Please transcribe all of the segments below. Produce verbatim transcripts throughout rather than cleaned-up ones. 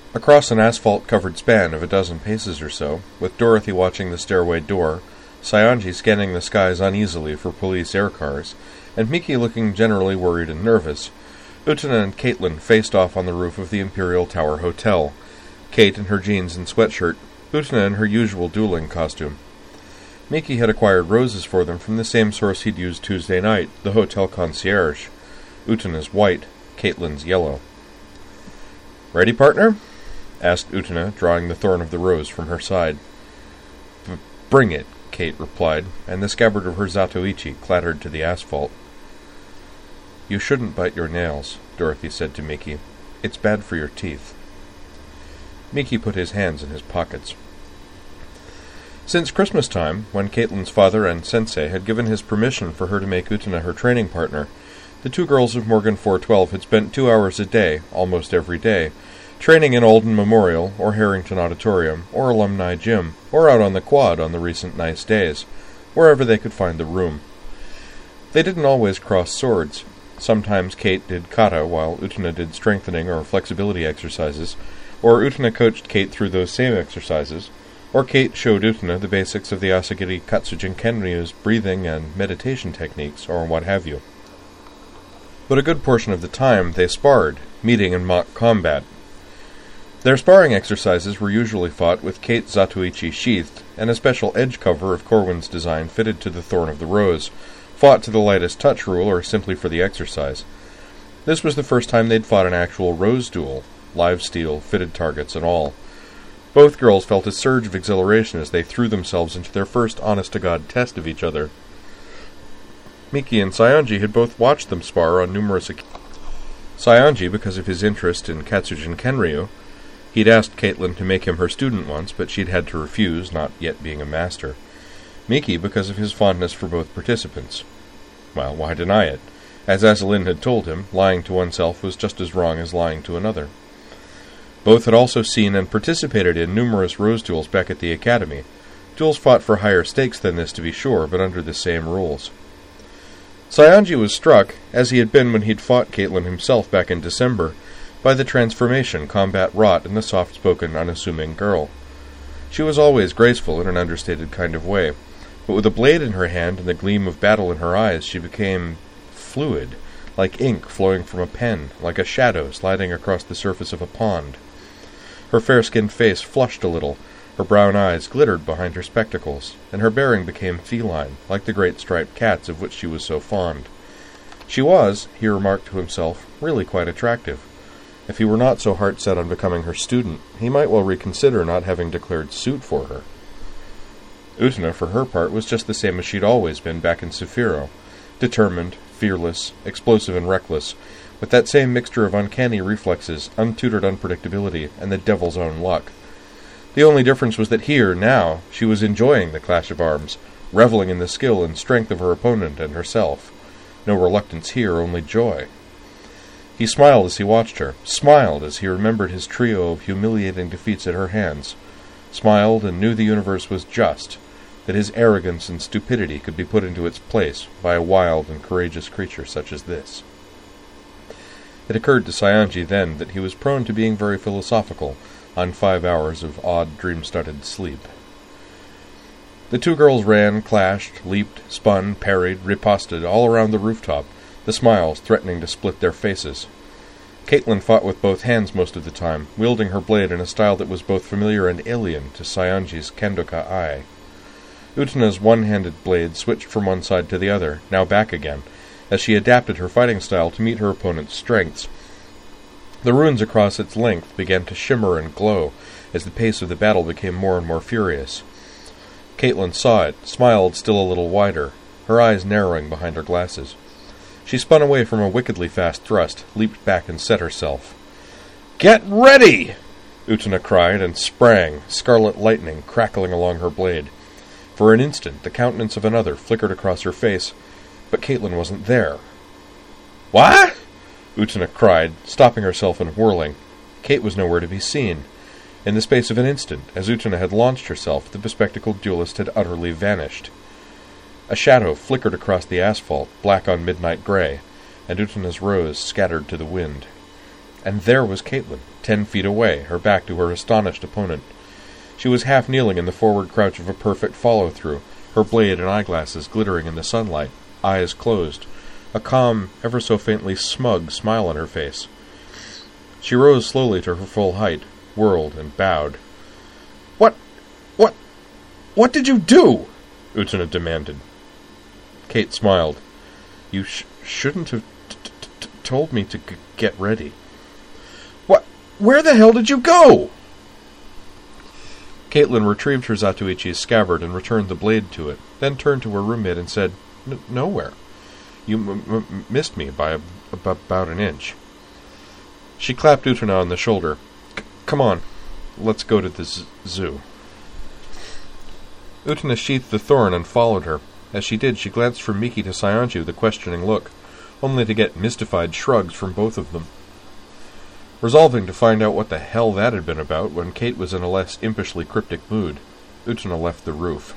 Across an asphalt-covered span of a dozen paces or so, with Dorothy watching the stairway door, Saionji scanning the skies uneasily for police air cars, and Miki looking generally worried and nervous, Utena and Caitlin faced off on the roof of the Imperial Tower Hotel, Kate in her jeans and sweatshirt, Utena in her usual dueling costume. Miki had acquired roses for them from the same source he'd used Tuesday night, the hotel concierge. Utena's white, Caitlin's yellow. "Ready, partner?" asked Utena, drawing the thorn of the rose from her side. B- "Bring it," Kate replied, and the scabbard of her Zatoichi clattered to the asphalt. "You shouldn't bite your nails," Dorothy said to Miki. "It's bad for your teeth." Miki put his hands in his pockets. Since Christmas time, when Caitlin's father and sensei had given his permission for her to make Utena her training partner, the two girls of Morgan four twelve had spent two hours a day, almost every day, training in Alden Memorial, or Harrington Auditorium, or Alumni Gym, or out on the quad on the recent nice days, wherever they could find the room. They didn't always cross swords. Sometimes Kate did kata while Utena did strengthening or flexibility exercises, or Utena coached Kate through those same exercises, or Kate showed Utena the basics of the Asagiri Katsujin Kenryu's breathing and meditation techniques, or what have you. But a good portion of the time they sparred, meeting in mock combat. Their sparring exercises were usually fought with Kate's Zatoichi sheathed, and a special edge cover of Corwin's design fitted to the thorn of the rose, fought to the lightest touch rule or simply for the exercise. This was the first time they'd fought an actual rose duel, live steel, fitted targets and all. Both girls felt a surge of exhilaration as they threw themselves into their first honest-to-God test of each other. Miki and Saionji had both watched them spar on numerous occasions. Saionji, because of his interest in Katsujin Kenryu. He'd asked Caitlin to make him her student once, but she'd had to refuse, not yet being a master. Miki, because of his fondness for both participants. Well, why deny it? As Azalin had told him, lying to oneself was just as wrong as lying to another. Both had also seen and participated in numerous rose duels back at the academy. Duels fought for higher stakes than this, to be sure, but under the same rules. Saionji was struck, as he had been when he'd fought Caitlin himself back in December, by the transformation combat wrought in the soft-spoken, unassuming girl. She was always graceful in an understated kind of way, but with a blade in her hand and the gleam of battle in her eyes, she became fluid, like ink flowing from a pen, like a shadow sliding across the surface of a pond. Her fair-skinned face flushed a little, her brown eyes glittered behind her spectacles, and her bearing became feline, like the great striped cats of which she was so fond. She was, he remarked to himself, really quite attractive. If he were not so heart-set on becoming her student, he might well reconsider not having declared suit for her. Utena, for her part, was just the same as she'd always been back in Saphiro, determined, fearless, explosive and reckless, with that same mixture of uncanny reflexes, untutored unpredictability, and the devil's own luck. The only difference was that here, now, she was enjoying the clash of arms, reveling in the skill and strength of her opponent and herself. No reluctance here, only joy. He smiled as he watched her, smiled as he remembered his trio of humiliating defeats at her hands, smiled and knew the universe was just, that his arrogance and stupidity could be put into its place by a wild and courageous creature such as this. It occurred to Saionji then that he was prone to being very philosophical on five hours of odd, dream-studded sleep. The two girls ran, clashed, leaped, spun, parried, riposted all around the rooftop, the smiles threatening to split their faces. Caitlin fought with both hands most of the time, wielding her blade in a style that was both familiar and alien to Saionji's Kendoka eye. Utena's one-handed blade switched from one side to the other, now back again, as she adapted her fighting style to meet her opponent's strengths. The runes across its length began to shimmer and glow as the pace of the battle became more and more furious. Caitlin saw it, smiled still a little wider, her eyes narrowing behind her glasses. She spun away from a wickedly fast thrust, leaped back and set herself. "Get ready!" Utena cried, and sprang, scarlet lightning crackling along her blade. For an instant the countenance of another flickered across her face, but Caitlin wasn't there. "What?" Utena cried, stopping herself and whirling. Kate was nowhere to be seen. In the space of an instant, as Utena had launched herself, the bespectacled duelist had utterly vanished. A shadow flickered across the asphalt, black on midnight gray, and Utena's rose scattered to the wind. And there was Caitlin, ten feet away, her back to her astonished opponent. She was half kneeling in the forward crouch of a perfect follow-through, her blade and eyeglasses glittering in the sunlight, eyes closed, a calm, ever so faintly smug smile on her face. She rose slowly to her full height, whirled and bowed. "What... what... what did you do?" Utena demanded. Kate smiled. "You sh shouldn't have t t t told me to g get ready." "What? Where the hell did you go?" Caitlin retrieved her Zatoichi's scabbard and returned the blade to it, then turned to her roommate and said, N "Nowhere. You m m missed me by a about an inch." She clapped Utena on the shoulder. C "Come on, let's go to the z zoo." Utena sheathed the thorn and followed her. As she did, she glanced from Miki to Saionji with a questioning look, only to get mystified shrugs from both of them. Resolving to find out what the hell that had been about when Kate was in a less impishly cryptic mood, Utena left the roof.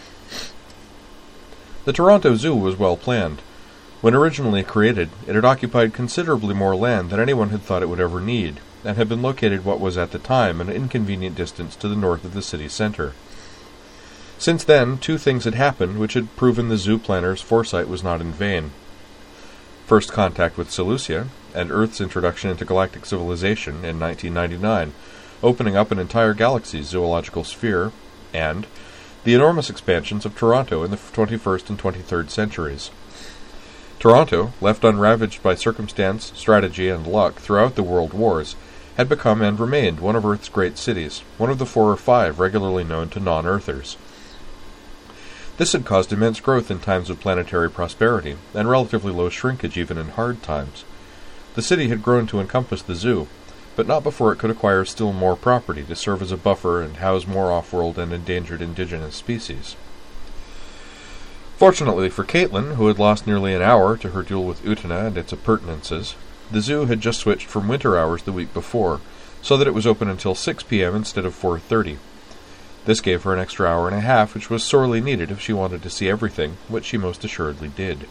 The Toronto Zoo was well planned. When originally created, it had occupied considerably more land than anyone had thought it would ever need, and had been located what was at the time an inconvenient distance to the north of the city centre. Since then, two things had happened which had proven the zoo planner's foresight was not in vain. First contact with Seleucia, and Earth's introduction into galactic civilization in nineteen ninety-nine, opening up an entire galaxy's zoological sphere, and the enormous expansions of Toronto in the twenty-first and twenty-third centuries. Toronto, left unravaged by circumstance, strategy, and luck throughout the world wars, had become and remained one of Earth's great cities, one of the four or five regularly known to non-Earthers. This had caused immense growth in times of planetary prosperity, and relatively low shrinkage even in hard times. The city had grown to encompass the zoo, but not before it could acquire still more property to serve as a buffer and house more off-world and endangered indigenous species. Fortunately for Caitlin, who had lost nearly an hour to her duel with Utena and its appurtenances, the zoo had just switched from winter hours the week before, so that it was open until six p m instead of four thirty. This gave her an extra hour and a half, which was sorely needed if she wanted to see everything, which she most assuredly did.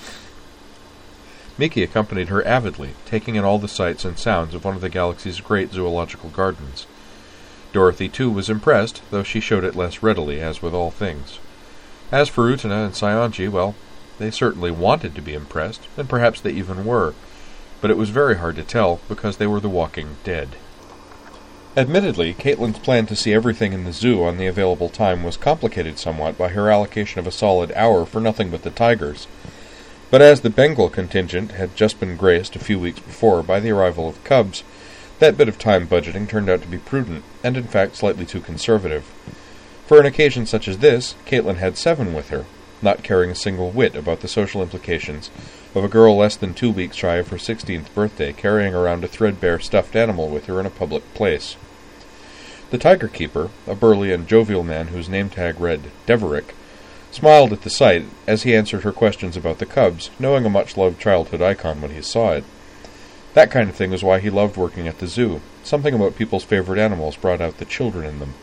Miki accompanied her avidly, taking in all the sights and sounds of one of the galaxy's great zoological gardens. Dorothy, too, was impressed, though she showed it less readily, as with all things. As for Utena and Saionji, well, they certainly wanted to be impressed, and perhaps they even were, but it was very hard to tell, because they were the walking dead. Admittedly, Caitlin's plan to see everything in the zoo on the available time was complicated somewhat by her allocation of a solid hour for nothing but the tigers, but as the Bengal contingent had just been graced a few weeks before by the arrival of cubs, that bit of time budgeting turned out to be prudent, and in fact slightly too conservative. For an occasion such as this, Caitlin had seven with her, not caring a single whit about the social implications of a girl less than two weeks shy of her sixteenth birthday carrying around a threadbare stuffed animal with her in a public place. The tiger keeper, a burly and jovial man whose name tag read Deverick, smiled at the sight as he answered her questions about the cubs, knowing a much-loved childhood icon when he saw it. That kind of thing was why he loved working at the zoo. Something about people's favorite animals brought out the children in them.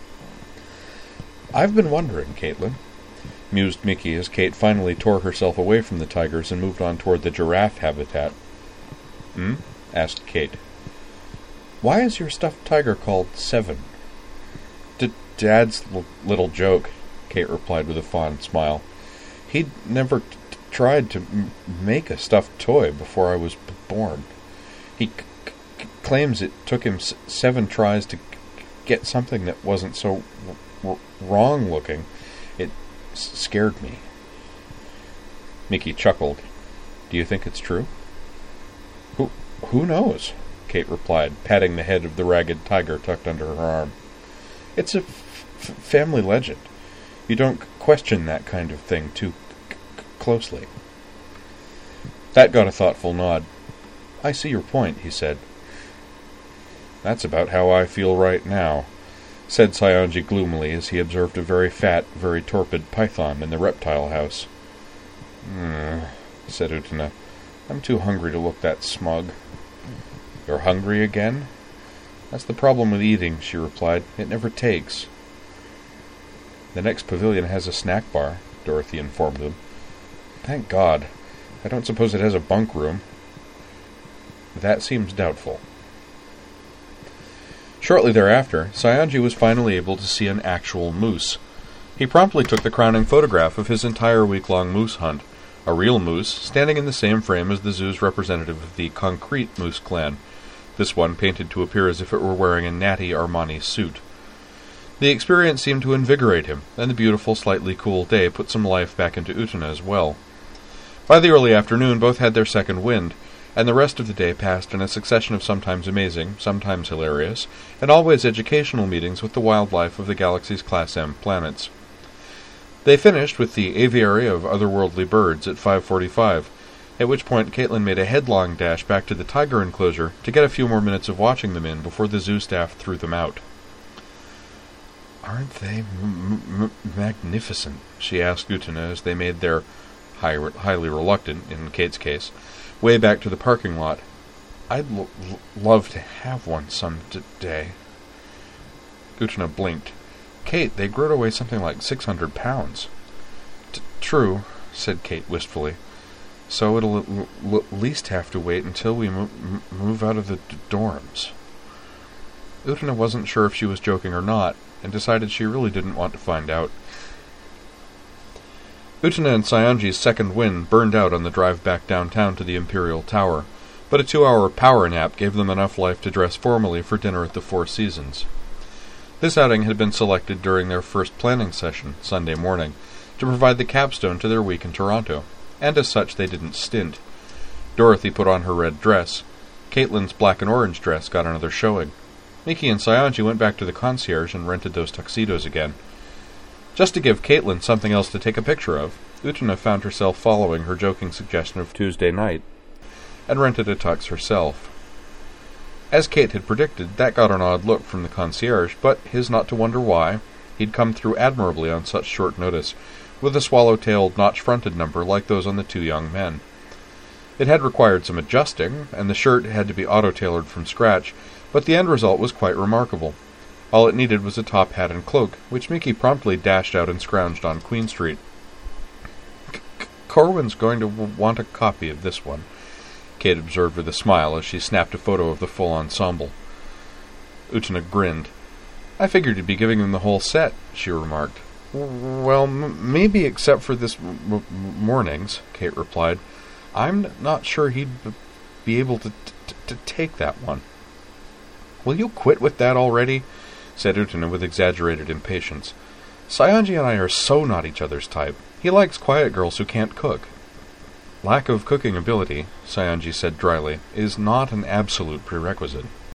"I've been wondering, Caitlin," mused Miki as Kate finally tore herself away from the tigers and moved on toward the giraffe habitat. "Hmm?" asked Kate. "Why is your stuffed tiger called Seven?" D Dad's l little joke," Kate replied with a fond smile. "He'd never t t tried to m make a stuffed toy before I was b born. He c c claims it took him s seven tries to c get something that wasn't so w wrong-looking. It s scared me." Miki chuckled. "Do you think it's true?" Who, who knows?" Kate replied, patting the head of the ragged tiger tucked under her arm. "It's a f f family legend. You don't question that kind of thing too c c closely." That got a thoughtful nod. "I see your point," he said. "That's about how I feel right now," said Saionji gloomily as he observed a very fat, very torpid python in the reptile house. "Hmm," said Utena. "I'm too hungry to look that smug." "You're hungry again?" "That's the problem with eating," she replied. "It never takes." "The next pavilion has a snack bar," Dorothy informed them. "Thank God. I don't suppose it has a bunk room." "That seems doubtful," Shortly thereafter, Saionji was finally able to see an actual moose. He promptly took the crowning photograph of his entire week-long moose hunt, a real moose standing in the same frame as the zoo's representative of the concrete moose clan, this one painted to appear as if it were wearing a natty Armani suit. The experience seemed to invigorate him, and the beautiful, slightly cool day put some life back into Utena as well. By the early afternoon, both had their second wind, and the rest of the day passed in a succession of sometimes amazing, sometimes hilarious, and always educational meetings with the wildlife of the galaxy's Class M planets. They finished with the aviary of otherworldly birds at five forty-five, at which point Caitlin made a headlong dash back to the tiger enclosure to get a few more minutes of watching them in before the zoo staff threw them out. "Aren't they m- m- magnificent?" she asked Utena as they made their, high, highly reluctant, in Kate's case, way back to the parking lot. "I'd l- l- love to have one some d- day." Utena blinked. "Kate, they grow to weigh something like six hundred pounds. T- true, said Kate wistfully. "So it'll at l- l- least have to wait until we mo- m- move out of the d- dorms." Utena wasn't sure if she was joking or not, and decided she really didn't want to find out. Utena and Saionji's second wind burned out on the drive back downtown to the Imperial Tower, but a two-hour power nap gave them enough life to dress formally for dinner at the Four Seasons. This outing had been selected during their first planning session, Sunday morning, to provide the capstone to their week in Toronto, and as such they didn't stint. Dorothy put on her red dress. Caitlin's black and orange dress got another showing. Miki and Saionji went back to the concierge and rented those tuxedos again. Just to give Caitlin something else to take a picture of, Utena found herself following her joking suggestion of Tuesday night, and rented a tux herself. As Kate had predicted, that got an odd look from the concierge, but his not to wonder why. He'd come through admirably on such short notice, with a swallow-tailed, notch-fronted number like those on the two young men. It had required some adjusting, and the shirt had to be auto-tailored from scratch, but the end result was quite remarkable. All it needed was a top hat and cloak, which Miki promptly dashed out and scrounged on Queen Street. "Corwin's going to w- want a copy of this one," Kate observed with a smile as she snapped a photo of the full ensemble. Utena grinned. "I figured you'd be giving them the whole set," she remarked. "Well, m- maybe except for this m- m- morning's," Kate replied. "I'm n- not sure he'd b- be able to, t- to take that one." "Will you quit with that already?" said Utena with exaggerated impatience. "Saionji and I are so not each other's type. He likes quiet girls who can't cook." "Lack of cooking ability," Saionji said dryly, "is not an absolute prerequisite."